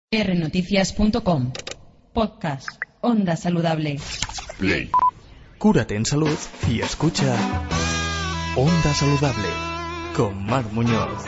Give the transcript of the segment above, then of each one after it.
rnoticias.com. Podcast Onda Saludable. Play. Cúrate en salud y escucha Onda Saludable con Mar Muñoz.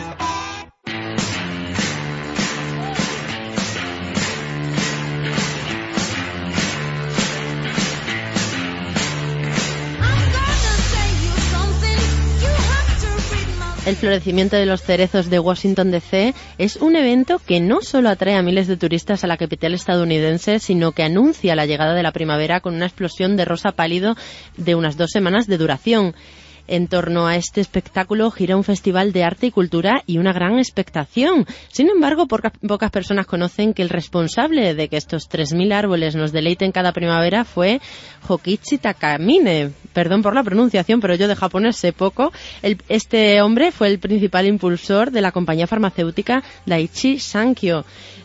El florecimiento de los cerezos de Washington DC es un evento que no solo atrae a miles de turistas a la capital estadounidense, sino que anuncia la llegada de la primavera con una explosión de rosa pálido de unas 2 semanas de duración. En torno a este espectáculo gira un festival de arte y cultura y una gran expectación. Sin embargo, pocas personas conocen que el responsable de que estos 3.000 árboles nos deleiten cada primavera fue Hokichi Takamine. Perdón por la pronunciación, pero yo de japonés sé poco. Este hombre fue el principal impulsor de la compañía farmacéutica Daiichi Sankyo.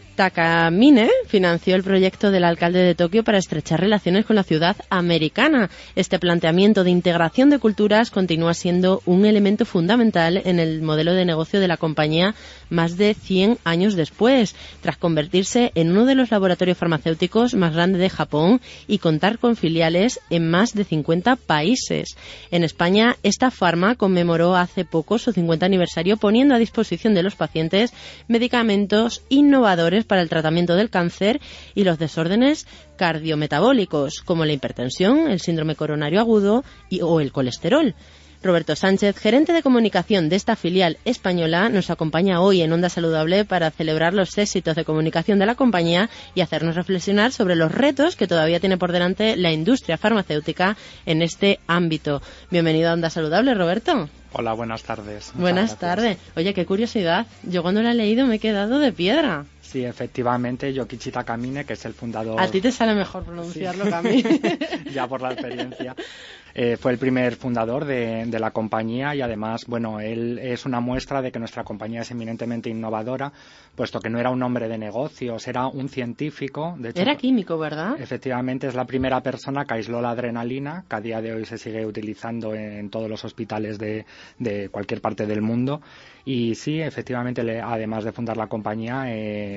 Takamine financió el proyecto del alcalde de Tokio para estrechar relaciones con la ciudad americana. Este planteamiento de integración de culturas continúa siendo un elemento fundamental en el modelo de negocio de la compañía más de 100 años después, tras convertirse en uno de los laboratorios farmacéuticos más grandes de Japón y contar con filiales en más de 50 países. En España, esta farma conmemoró hace poco su 50 aniversario poniendo a disposición de los pacientes medicamentos innovadores para el tratamiento del cáncer y los desórdenes cardiometabólicos, como la hipertensión, el síndrome coronario agudo o el colesterol. Roberto Sánchez, gerente de comunicación de esta filial española, nos acompaña hoy en Onda Saludable para celebrar los éxitos de comunicación de la compañía y hacernos reflexionar sobre los retos que todavía tiene por delante la industria farmacéutica en este ámbito. Bienvenido a Onda Saludable, Roberto. Hola, buenas tardes. Buenas tardes. Oye, qué curiosidad. Yo cuando la he leído me he quedado de piedra. Sí, efectivamente, Yokichi Takamine, que es el fundador... A ti te sale mejor pronunciarlo que a mí. Ya por la experiencia. Fue el primer fundador de la compañía y además, bueno, él es una muestra de que nuestra compañía es eminentemente innovadora, puesto que no era un hombre de negocios, era un científico. De hecho, era químico, ¿verdad? Efectivamente, es la primera persona que aisló la adrenalina, que a día de hoy se sigue utilizando en todos los hospitales de cualquier parte del mundo. Y sí, efectivamente, además de fundar la compañía,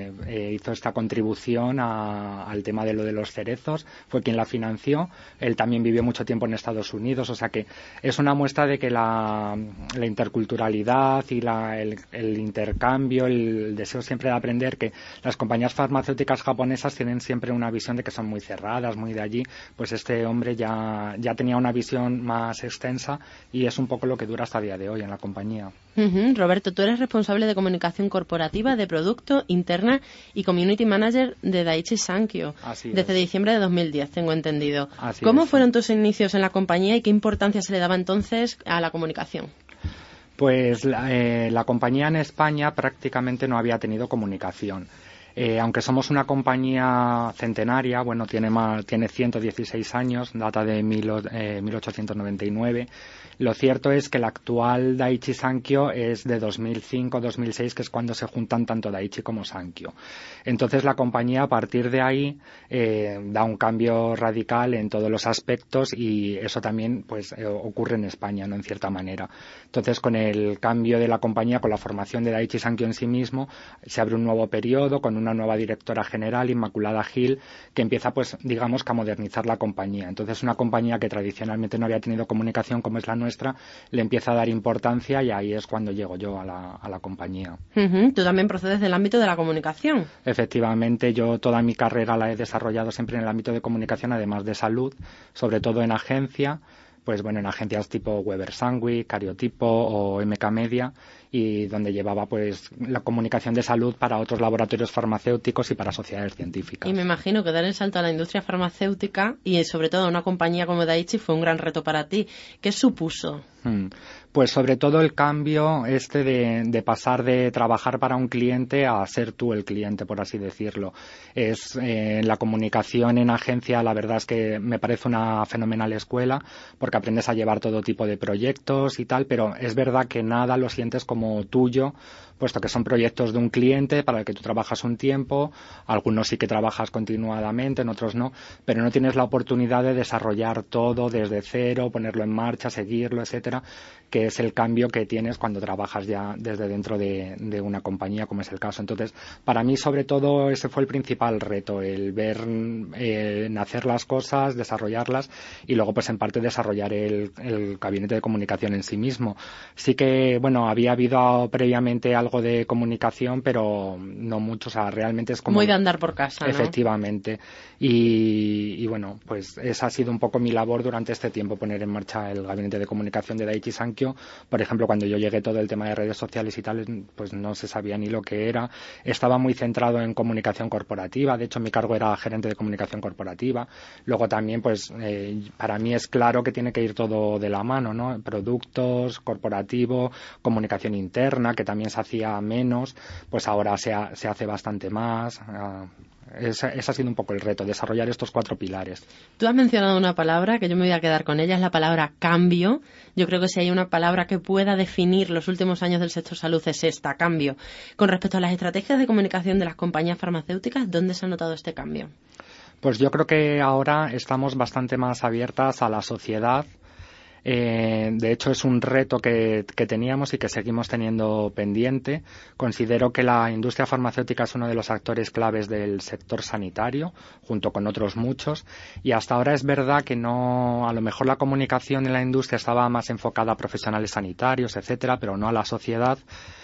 hizo esta contribución al tema de lo de los cerezos, fue quien la financió. Él también vivió mucho tiempo en Estados Unidos, o sea que es una muestra de que la interculturalidad y el intercambio, el deseo siempre de aprender, que las compañías farmacéuticas japonesas tienen siempre una visión de que son muy cerradas, muy de allí, pues este hombre ya tenía una visión más extensa y es un poco lo que dura hasta el día de hoy en la compañía. Roberto, tú eres responsable de comunicación corporativa, de producto, interna y community manager de Daiichi Sankyo desde diciembre de 2010, tengo entendido. ¿Cómo fueron tus inicios en la compañía y qué importancia se le daba entonces a la comunicación? Pues la compañía en España prácticamente no había tenido comunicación. Aunque somos una compañía centenaria, bueno, tiene 116 años, data de 1899. Lo cierto es que el actual Daiichi Sankyo es de 2005-2006, que es cuando se juntan tanto Daiichi como Sankyo. Entonces la compañía a partir de ahí da un cambio radical en todos los aspectos y eso también pues ocurre en España, ¿no? En cierta manera. Entonces con el cambio de la compañía, con la formación de Daiichi Sankyo en sí mismo, se abre un nuevo periodo con una nueva directora general, Inmaculada Gil, que empieza pues digamos que a modernizar la compañía. Entonces una compañía que tradicionalmente no había tenido comunicación como es la nuestra, le empieza a dar importancia y ahí es cuando llego yo a la compañía. Tú también procedes del ámbito de la comunicación. Efectivamente, yo toda mi carrera la he desarrollado siempre en el ámbito de comunicación, además de salud, sobre todo en agencia, pues bueno, en agencias tipo Weber Sandwich, Cariotipo o MK Media, y donde llevaba pues la comunicación de salud para otros laboratorios farmacéuticos y para sociedades científicas. Y me imagino que dar el salto a la industria farmacéutica y sobre todo a una compañía como Daiichi fue un gran reto para ti. ¿Qué supuso? Pues sobre todo el cambio de pasar de trabajar para un cliente a ser tú el cliente, por así decirlo. La comunicación en agencia, la verdad es que me parece una fenomenal escuela porque aprendes a llevar todo tipo de proyectos y tal, pero es verdad que nada lo sientes como tuyo puesto que son proyectos de un cliente para el que tú trabajas un tiempo, algunos sí que trabajas continuadamente, en otros no, pero no tienes la oportunidad de desarrollar todo desde cero, ponerlo en marcha, seguirlo, etcétera, que es el cambio que tienes cuando trabajas ya desde dentro de una compañía, como es el caso. Entonces, para mí, sobre todo, ese fue el principal reto, el ver nacer las cosas, desarrollarlas y luego, pues, en parte, desarrollar el gabinete de comunicación en sí mismo. Sí que, bueno, había habido previamente algo de comunicación, pero no mucho, o sea, realmente es como... Muy de andar por casa, ¿no? Efectivamente. Y bueno, pues esa ha sido un poco mi labor durante este tiempo, poner en marcha el gabinete de comunicación de Daiichi Sankyo. Por ejemplo, cuando yo llegué, todo el tema de redes sociales y tal, pues no se sabía ni lo que era. Estaba muy centrado en comunicación corporativa. De hecho, mi cargo era gerente de comunicación corporativa. Luego también, pues, para mí es claro que tiene que ir todo de la mano, ¿no? Productos, corporativo, comunicación interna, que también se hacía menos, pues ahora se hace bastante más. Ese ha sido un poco el reto, desarrollar estos 4 pilares. Tú has mencionado una palabra que yo me voy a quedar con ella, es la palabra cambio. Yo creo que si hay una palabra que pueda definir los últimos años del sector salud es esta, cambio. Con respecto a las estrategias de comunicación de las compañías farmacéuticas, ¿dónde se ha notado este cambio? Pues yo creo que ahora estamos bastante más abiertas a la sociedad. De hecho, es un reto que teníamos y que seguimos teniendo pendiente. Considero que la industria farmacéutica es uno de los actores claves del sector sanitario, junto con otros muchos, y hasta ahora es verdad que no, a lo mejor la comunicación en la industria estaba más enfocada a profesionales sanitarios, etcétera, pero no a la sociedad.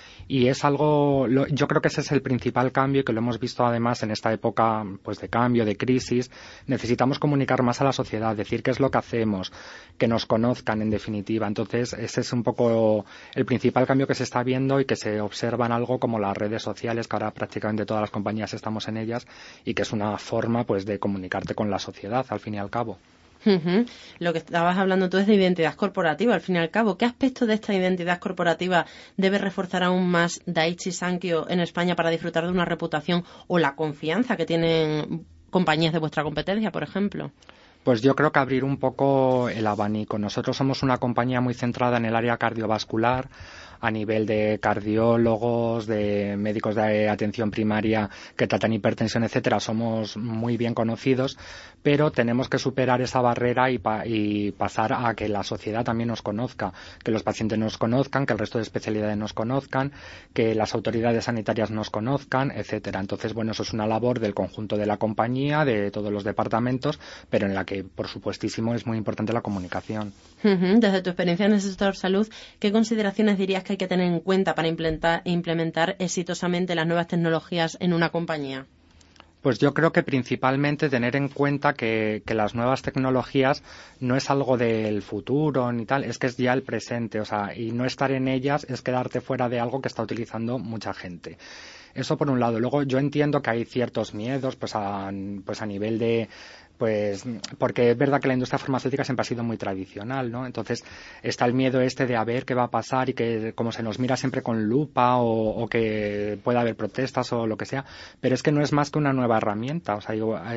Y es algo, yo creo que ese es el principal cambio y que lo hemos visto además en esta época, pues, de cambio, de crisis. Necesitamos comunicar más a la sociedad, decir qué es lo que hacemos, que nos conozcan en definitiva. Entonces, ese es un poco el principal cambio que se está viendo y que se observa en algo como las redes sociales, que ahora prácticamente todas las compañías estamos en ellas y que es una forma, pues, de comunicarte con la sociedad, al fin y al cabo. Uh-huh. Lo que estabas hablando tú es de identidad corporativa, al fin y al cabo. ¿Qué aspecto de esta identidad corporativa debe reforzar aún más Daiichi Sankyo en España para disfrutar de una reputación o la confianza que tienen compañías de vuestra competencia, por ejemplo? Pues yo creo que abrir un poco el abanico. Nosotros somos una compañía muy centrada en el área cardiovascular, a nivel de cardiólogos, de médicos de atención primaria que tratan hipertensión, etcétera. Somos muy bien conocidos, pero tenemos que superar esa barrera y pasar a que la sociedad también nos conozca, que los pacientes nos conozcan, que el resto de especialidades nos conozcan, que las autoridades sanitarias nos conozcan, etcétera. Entonces, bueno, eso es una labor del conjunto de la compañía, de todos los departamentos, pero en la que, por supuestísimo, es muy importante la comunicación. Desde tu experiencia en el sector salud, ¿qué consideraciones dirías que hay que tener en cuenta para implementar exitosamente las nuevas tecnologías en una compañía? Pues yo creo que principalmente tener en cuenta que las nuevas tecnologías no es algo del futuro ni tal, es que es ya el presente, o sea, y no estar en ellas es quedarte fuera de algo que está utilizando mucha gente. Eso por un lado. Luego yo entiendo que hay ciertos miedos, pues a nivel de, pues, porque es verdad que la industria farmacéutica siempre ha sido muy tradicional, ¿no? Entonces está el miedo de a ver qué va a pasar y que como se nos mira siempre con lupa o que pueda haber protestas o lo que sea, pero es que no es más que una nueva herramienta, o sea,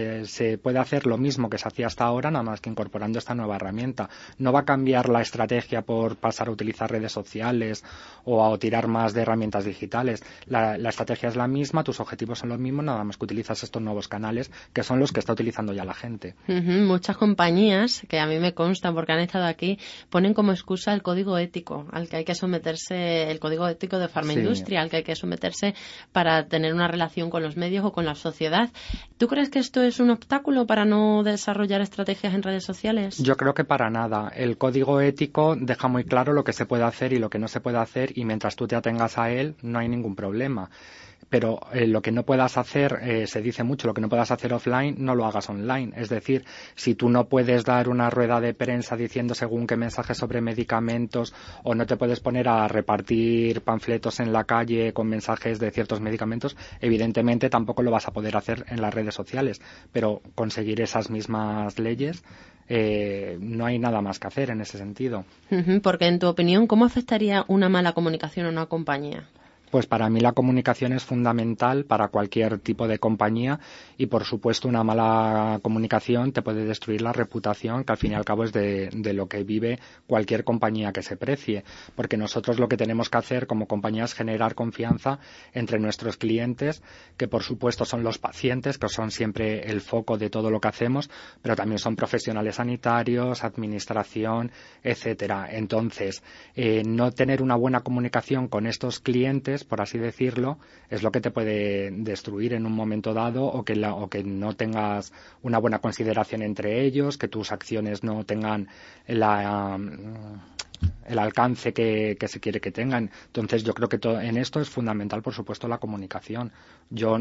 se puede hacer lo mismo que se hacía hasta ahora, nada más que incorporando esta nueva herramienta. No va a cambiar la estrategia por pasar a utilizar redes sociales o a tirar más de herramientas digitales. La estrategia es la misma, tus objetivos son los mismos, nada más que utilizas estos nuevos canales que son los que está utilizando ya la gente. Muchas compañías, que a mí me constan porque han estado aquí, ponen como excusa el código ético al que hay que someterse, el código ético de farmaindustria, al que hay que someterse para tener una relación con los medios o con la sociedad. ¿Tú crees que esto es un obstáculo para no desarrollar estrategias en redes sociales? Yo creo que para nada. El código ético deja muy claro lo que se puede hacer y lo que no se puede hacer, y mientras tú te atengas a él no hay ningún problema. Pero lo que no puedas hacer, se dice mucho, lo que no puedas hacer offline, no lo hagas online. Es decir, si tú no puedes dar una rueda de prensa diciendo según qué mensajes sobre medicamentos, o no te puedes poner a repartir panfletos en la calle con mensajes de ciertos medicamentos, evidentemente tampoco lo vas a poder hacer en las redes sociales. Pero conseguir esas mismas leyes, no hay nada más que hacer en ese sentido. Porque, en tu opinión, ¿cómo afectaría una mala comunicación a una compañía? Pues para mí la comunicación es fundamental para cualquier tipo de compañía y, por supuesto, una mala comunicación te puede destruir la reputación, que al fin y al cabo es de lo que vive cualquier compañía que se precie. Porque nosotros lo que tenemos que hacer como compañía es generar confianza entre nuestros clientes, que por supuesto son los pacientes, que son siempre el foco de todo lo que hacemos, pero también son profesionales sanitarios, administración, etcétera. Entonces, no tener una buena comunicación con estos clientes, por así decirlo, es lo que te puede destruir en un momento dado, o que no tengas una buena consideración entre ellos, que tus acciones no tengan el alcance que se quiere que tengan. Entonces yo creo que en esto es fundamental, por supuesto, la comunicación. Yo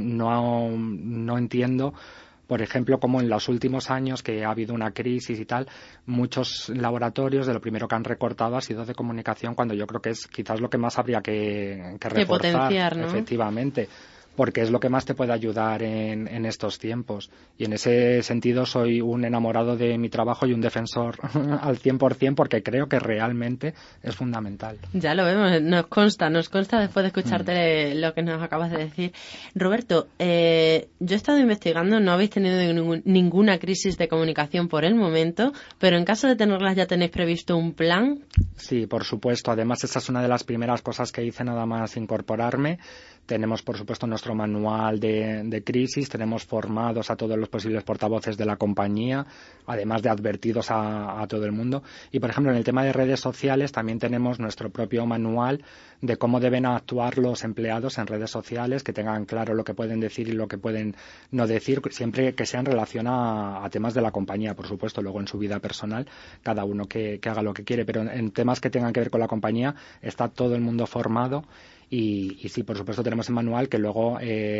no entiendo, por ejemplo, como en los últimos años que ha habido una crisis y tal, muchos laboratorios de lo primero que han recortado ha sido de comunicación, cuando yo creo que es quizás lo que más habría que reforzar, potenciar, ¿no? Efectivamente, porque es lo que más te puede ayudar en estos tiempos. Y en ese sentido soy un enamorado de mi trabajo y un defensor al 100%, porque creo que realmente es fundamental. Ya lo vemos, nos consta después de escucharte lo que nos acabas de decir. Roberto, yo he estado investigando, no habéis tenido ninguna crisis de comunicación por el momento, pero en caso de tenerlas, ¿ya tenéis previsto un plan? Sí, por supuesto. Además, esa es una de las primeras cosas que hice nada más incorporarme. Tenemos, por supuesto, nuestro manual de crisis, tenemos formados a todos los posibles portavoces de la compañía, además de advertidos a todo el mundo. Y, por ejemplo, en el tema de redes sociales también tenemos nuestro propio manual de cómo deben actuar los empleados en redes sociales, que tengan claro lo que pueden decir y lo que pueden no decir, siempre que sea en relación a temas de la compañía, por supuesto. Luego, en su vida personal, cada uno que haga lo que quiere, pero en temas que tengan que ver con la compañía está todo el mundo formado. Y sí, por supuesto, tenemos el manual que luego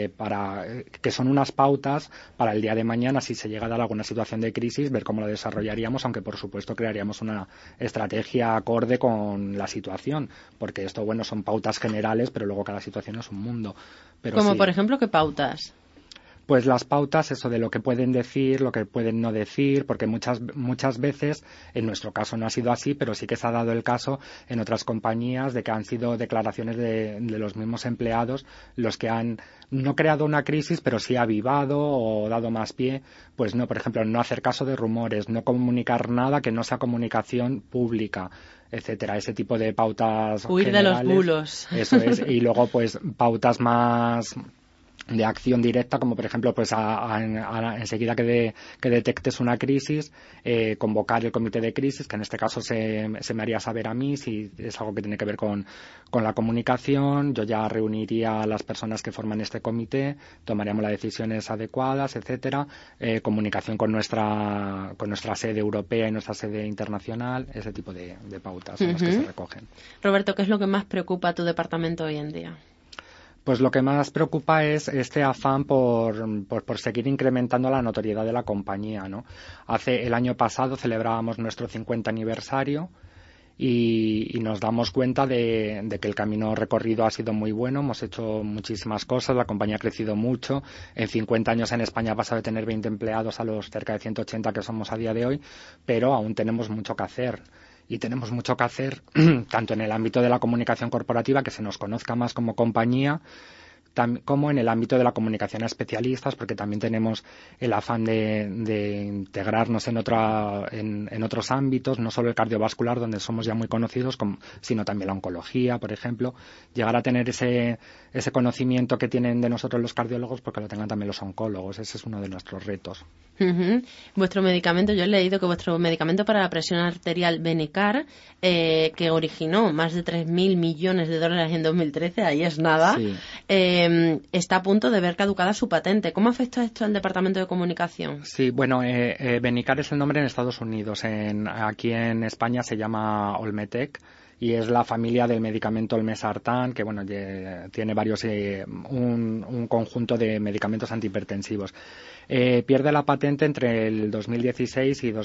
que son unas pautas para el día de mañana, si se llega a dar alguna situación de crisis, ver cómo lo desarrollaríamos, aunque por supuesto crearíamos una estrategia acorde con la situación, porque esto, bueno, son pautas generales, pero luego cada situación es un mundo. Pero como sí. Por ejemplo, ¿qué pautas? Pues las pautas, eso de lo que pueden decir, lo que pueden no decir, porque muchas veces, en nuestro caso no ha sido así, pero sí que se ha dado el caso en otras compañías de que han sido declaraciones de los mismos empleados los que han no creado una crisis, pero sí avivado o dado más pie. Pues no, por ejemplo, no hacer caso de rumores, no comunicar nada que no sea comunicación pública, etcétera, ese tipo de pautas huir generales, de los bulos. Eso es. Y luego, pues, pautas más de acción directa, como por ejemplo, pues enseguida que detectes una crisis, convocar el comité de crisis, que en este caso se me haría saber a mí si es algo que tiene que ver con la comunicación. Yo ya reuniría a las personas que forman este comité, tomaríamos las decisiones adecuadas, etcétera, comunicación con nuestra sede europea y nuestra sede internacional, ese tipo de pautas son las que se recogen. Roberto, ¿qué es lo que más preocupa a tu departamento hoy en día? Pues lo que más preocupa es este afán por seguir incrementando la notoriedad de la compañía, ¿no? El año pasado celebrábamos nuestro 50 aniversario y nos damos cuenta de que el camino recorrido ha sido muy bueno. Hemos hecho muchísimas cosas, la compañía ha crecido mucho. En 50 años en España ha pasado de tener 20 empleados a los cerca de 180 que somos a día de hoy, pero aún tenemos mucho que hacer. Y tenemos mucho que hacer tanto en el ámbito de la comunicación corporativa, que se nos conozca más como compañía, como en el ámbito de la comunicación a especialistas, porque también tenemos el afán de integrarnos en otros ámbitos, no solo el cardiovascular, donde somos ya muy conocidos, sino también la oncología, por ejemplo. Llegar a tener ese conocimiento que tienen de nosotros los cardiólogos, porque lo tengan también los oncólogos. Ese es uno de nuestros retos. Vuestro medicamento, yo he leído que vuestro medicamento para la presión arterial Benicar, que originó más de 3.000 millones de dólares en 2013, ahí es nada, sí. Está a punto de ver caducada su patente. ¿Cómo afecta esto al departamento de comunicación? Sí, bueno, Benicar es el nombre en Estados Unidos. Aquí en España se llama Olmetec y es la familia del medicamento Olmesartán, que bueno, tiene un conjunto de medicamentos antihipertensivos. Pierde la patente entre el 2016 y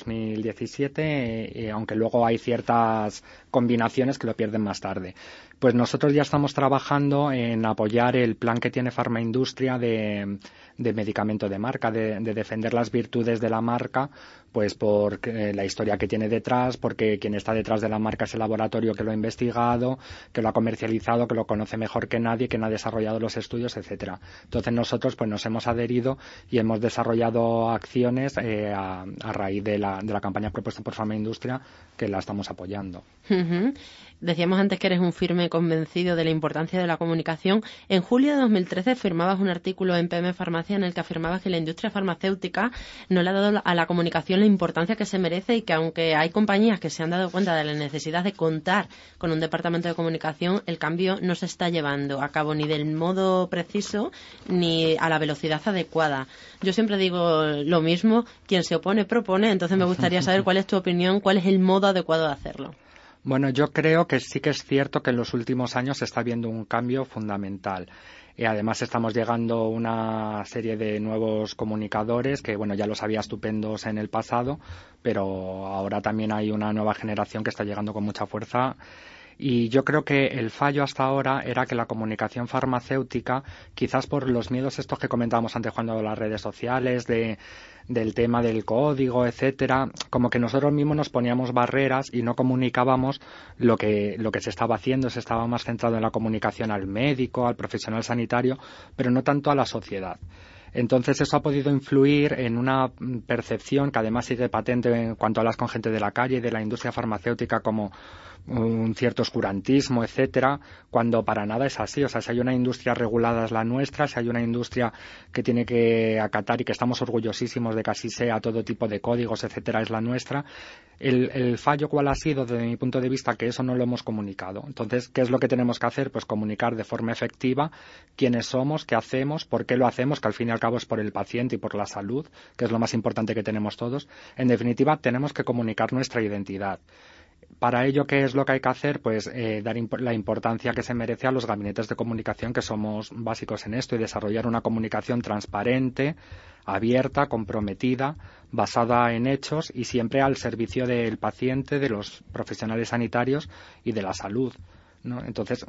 2017, aunque luego hay ciertas combinaciones que lo pierden más tarde. Pues nosotros ya estamos trabajando en apoyar el plan que tiene Farmaindustria de medicamento de marca, de defender las virtudes de la marca, pues por la historia que tiene detrás, porque quien está detrás de la marca es el laboratorio que lo ha investigado, que lo ha comercializado, que lo conoce mejor que nadie ha desarrollado los estudios, etcétera. Entonces nosotros pues nos hemos adherido y hemos desarrollado acciones a raíz de la campaña propuesta por Farma Industria, que la estamos apoyando. Uh-huh. Decíamos antes que eres un firme convencido de la importancia de la comunicación. En julio de 2013 firmabas un artículo en PM Farmacia en el que afirmabas que la industria farmacéutica no le ha dado a la comunicación la importancia que se merece y que aunque hay compañías que se han dado cuenta de la necesidad de contar con un departamento de comunicación, el cambio no se está llevando a cabo ni del modo preciso ni a la velocidad adecuada. Yo siempre digo lo mismo, quien se opone propone, entonces me gustaría saber cuál es tu opinión, cuál es el modo adecuado de hacerlo. Bueno, yo creo que sí que es cierto que en los últimos años se está viendo un cambio fundamental. Además estamos llegando una serie de nuevos comunicadores que, bueno, ya los había estupendos en el pasado, pero ahora también hay una nueva generación que está llegando con mucha fuerza. Y yo creo que el fallo hasta ahora era que la comunicación farmacéutica, quizás por los miedos estos que comentábamos antes cuando de las redes sociales, del tema del código, etcétera, como que nosotros mismos nos poníamos barreras y no comunicábamos lo que se estaba haciendo, se estaba más centrado en la comunicación al médico, al profesional sanitario, pero no tanto a la sociedad. Entonces eso ha podido influir en una percepción que además sigue patente en cuanto hablas con gente de la calle y de la industria farmacéutica como un cierto oscurantismo, etcétera, cuando para nada es así. O sea, si hay una industria regulada es la nuestra, si hay una industria que tiene que acatar y que estamos orgullosísimos de que así sea todo tipo de códigos, etcétera, es la nuestra. El fallo, ¿cuál ha sido? Desde mi punto de vista, que eso no lo hemos comunicado. Entonces, ¿qué es lo que tenemos que hacer? Pues comunicar de forma efectiva quiénes somos, qué hacemos, por qué lo hacemos, que al fin y al cabo es por el paciente y por la salud, que es lo más importante que tenemos todos. En definitiva, tenemos que comunicar nuestra identidad. Para ello, ¿qué es lo que hay que hacer? Pues dar la importancia que se merece a los gabinetes de comunicación, que somos básicos en esto, y desarrollar una comunicación transparente, abierta, comprometida, basada en hechos y siempre al servicio del paciente, de los profesionales sanitarios y de la salud, ¿no? Entonces,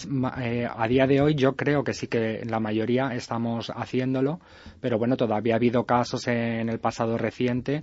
a día de hoy yo creo que sí que la mayoría estamos haciéndolo, pero bueno, todavía ha habido casos en el pasado reciente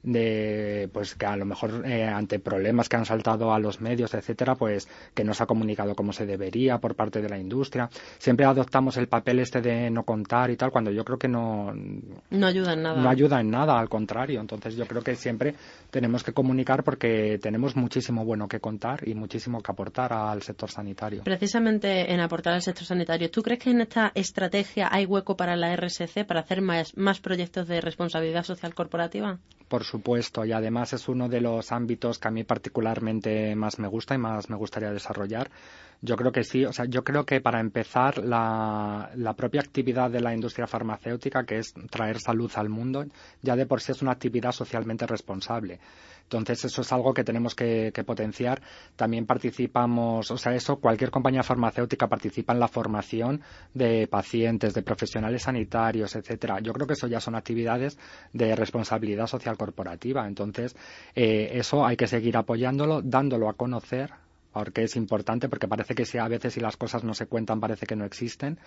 de pues que a lo mejor ante problemas que han saltado a los medios, etcétera, pues que no se ha comunicado como se debería por parte de la industria. Siempre adoptamos el papel de no contar y tal, cuando yo creo que no ayuda en nada. No ayuda en nada, al contrario. Entonces yo creo que siempre tenemos que comunicar porque tenemos muchísimo bueno que contar y muchísimo que aportar al sector sanitario. Precisamente en aportar al sector sanitario, ¿tú crees que en esta estrategia hay hueco para la RSC para hacer más proyectos de responsabilidad social corporativa? Por supuesto, y además es uno de los ámbitos que a mí particularmente más me gusta y más me gustaría desarrollar. Yo creo que sí, o sea, yo creo que para empezar la propia actividad de la industria farmacéutica, que es traer salud al mundo, ya de por sí es una actividad socialmente responsable. Entonces eso es algo que tenemos que potenciar. También participamos, o sea, cualquier compañía farmacéutica participa en la formación de pacientes, de profesionales sanitarios, etcétera. Yo creo que eso ya son actividades de responsabilidad social corporativa. Entonces eso hay que seguir apoyándolo, dándolo a conocer, porque es importante, porque parece que a veces si las cosas no se cuentan parece que no existen.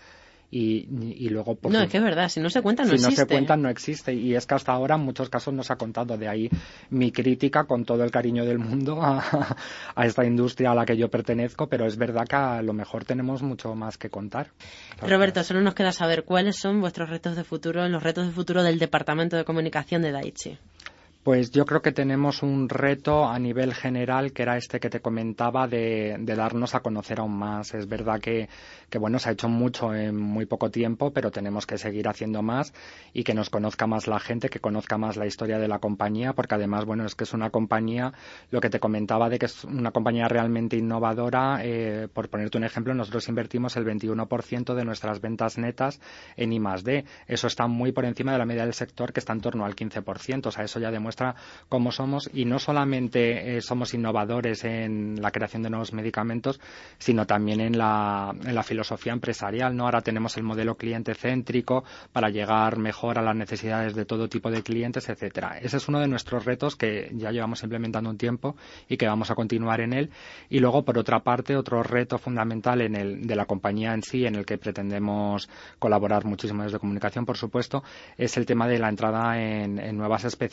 Y luego es que es verdad, si no se cuentan no existe. Si no se cuentan no existe, y es que hasta ahora en muchos casos no se ha contado. De ahí mi crítica, con todo el cariño del mundo, a esta industria a la que yo pertenezco, pero es verdad que a lo mejor tenemos mucho más que contar. Roberto, solo nos queda saber cuáles son vuestros retos de futuro, los retos de futuro del Departamento de Comunicación de Daiichi. Pues yo creo que tenemos un reto a nivel general, que era que te comentaba, de darnos a conocer aún más. Es verdad que bueno, se ha hecho mucho en muy poco tiempo, pero tenemos que seguir haciendo más y que nos conozca más la gente, que conozca más la historia de la compañía, porque además, bueno, es que es una compañía, lo que te comentaba de que es una compañía realmente innovadora. Por ponerte un ejemplo, nosotros invertimos el 21% de nuestras ventas netas en I+D. Eso está muy por encima de la media del sector, que está en torno al 15%. O sea, eso ya demuestra cómo somos, y no solamente somos innovadores en la creación de nuevos medicamentos, sino también en la filosofía empresarial, ¿no? Ahora tenemos el modelo cliente céntrico para llegar mejor a las necesidades de todo tipo de clientes, etcétera. Ese es uno de nuestros retos que ya llevamos implementando un tiempo y que vamos a continuar en él. Y luego, por otra parte, otro reto fundamental de la compañía en sí, en el que pretendemos colaborar muchísimo desde comunicación, por supuesto, es el tema de la entrada en nuevas especialidades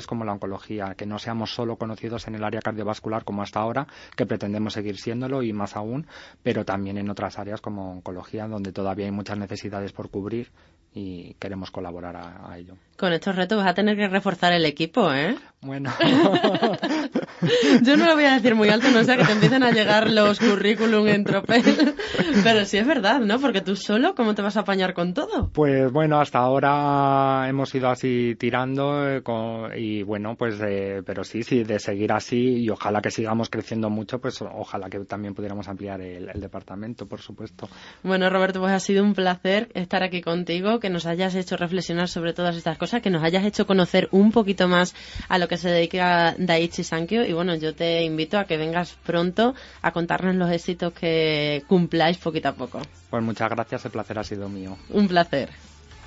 especialidades como la oncología, que no seamos solo conocidos en el área cardiovascular como hasta ahora, que pretendemos seguir siéndolo y más aún, pero también en otras áreas como oncología, donde todavía hay muchas necesidades por cubrir y queremos colaborar a ello. Con estos retos vas a tener que reforzar el equipo, ¿eh? Bueno. Yo no lo voy a decir muy alto, no sea que te empiecen a llegar los currículum en tropel. Pero sí es verdad, ¿no? Porque tú solo, ¿cómo te vas a apañar con todo? Pues bueno, hasta ahora hemos ido así tirando y bueno, pues pero sí, de seguir así y ojalá que sigamos creciendo mucho, pues ojalá que también pudiéramos ampliar el departamento, por supuesto. Bueno, Roberto, pues ha sido un placer estar aquí contigo, que nos hayas hecho reflexionar sobre todas estas cosas, que nos hayas hecho conocer un poquito más a lo que se dedica Daiichi Sankyo y bueno, yo te invito a que vengas pronto a contarnos los éxitos que cumpláis poquito a poco. Pues muchas gracias, el placer ha sido mío. Un placer.